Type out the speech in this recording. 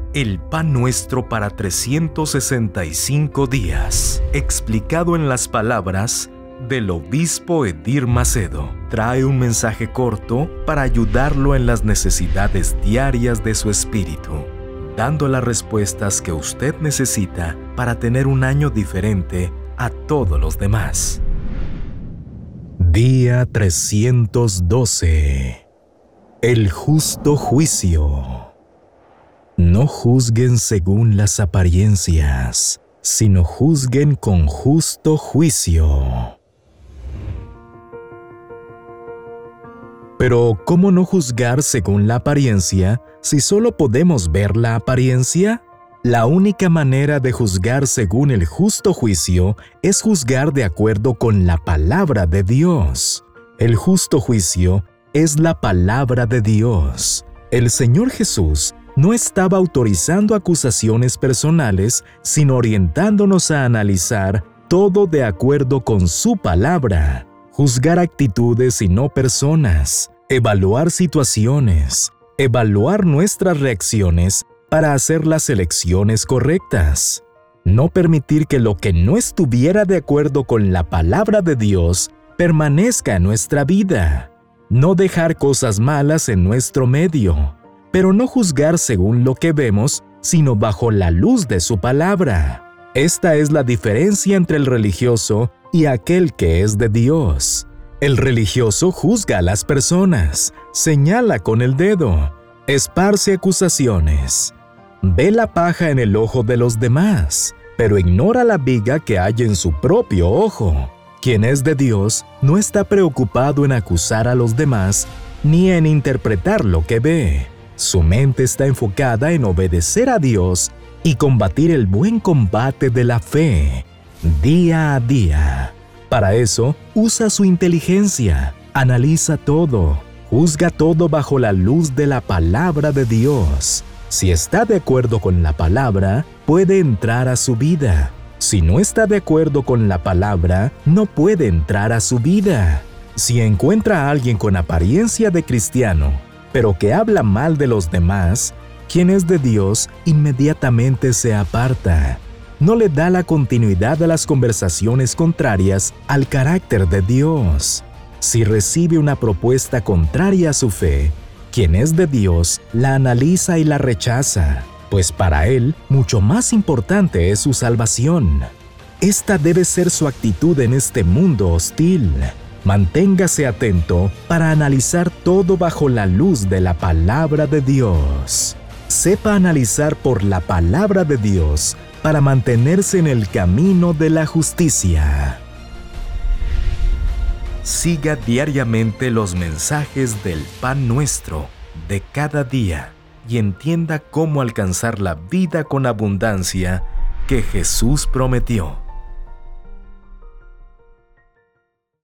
El pan nuestro para 365 días, explicado en las palabras del obispo Edir Macedo, trae un mensaje corto para ayudarlo en las necesidades diarias de su espíritu, dando las respuestas que usted necesita para tener un año diferente a todos los demás. Día 312. El justo juicio. No juzguen según las apariencias, sino juzguen con justo juicio. Pero, ¿cómo no juzgar según la apariencia si solo podemos ver la apariencia? La única manera de juzgar según el justo juicio es juzgar de acuerdo con la palabra de Dios. El justo juicio es la palabra de Dios. El Señor Jesús no estaba autorizando acusaciones personales, sino orientándonos a analizar todo de acuerdo con su palabra, juzgar actitudes y no personas, evaluar situaciones, evaluar nuestras reacciones para hacer las elecciones correctas, no permitir que lo que no estuviera de acuerdo con la palabra de Dios permanezca en nuestra vida, no dejar cosas malas en nuestro medio, pero no juzgar según lo que vemos, sino bajo la luz de su palabra. Esta es la diferencia entre el religioso y aquel que es de Dios. El religioso juzga a las personas, señala con el dedo, esparce acusaciones, ve la paja en el ojo de los demás, pero ignora la viga que hay en su propio ojo. Quien es de Dios no está preocupado en acusar a los demás ni en interpretar lo que ve. Su mente está enfocada en obedecer a Dios y combatir el buen combate de la fe, día a día. Para eso, usa su inteligencia, analiza todo, juzga todo bajo la luz de la palabra de Dios. Si está de acuerdo con la palabra, puede entrar a su vida. Si no está de acuerdo con la palabra, no puede entrar a su vida. Si encuentra a alguien con apariencia de cristiano, pero que habla mal de los demás, quien es de Dios inmediatamente se aparta. No le da la continuidad a las conversaciones contrarias al carácter de Dios. Si recibe una propuesta contraria a su fe, quien es de Dios la analiza y la rechaza, pues para él mucho más importante es su salvación. Esta debe ser su actitud en este mundo hostil. Manténgase atento para analizar todo bajo la luz de la palabra de Dios. Sepa analizar por la palabra de Dios para mantenerse en el camino de la justicia. Siga diariamente los mensajes del pan nuestro de cada día y entienda cómo alcanzar la vida con abundancia que Jesús prometió.